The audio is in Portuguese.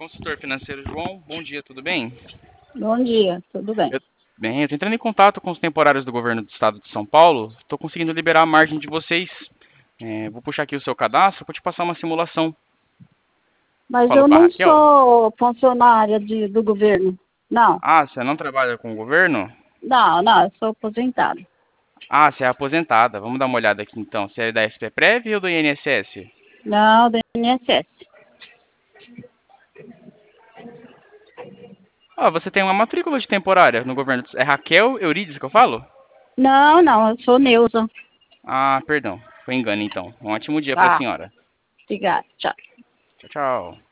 Consultor financeiro João, bom dia, tudo bem? Bom dia, tudo bem? Bem, eu estou entrando em contato com os temporários do governo do estado de São Paulo. Estou conseguindo liberar a margem de vocês. Vou puxar aqui o seu cadastro para te passar uma simulação. Mas Falo eu com a não Raquel. sou funcionária do governo. Não, Ah, você não trabalha com o governo? não, eu sou aposentada. Ah, você é aposentada. Vamos dar uma olhada aqui então. Você é da SPPrev ou do INSS? Não, do INSS. Ah, você tem uma matrícula de temporária no governo. É Raquel Eurides que eu falo? Não, eu sou Neuza. Ah, perdão. Foi engano então. Um ótimo dia para a Tá, senhora. obrigada, tchau. Tchau, tchau.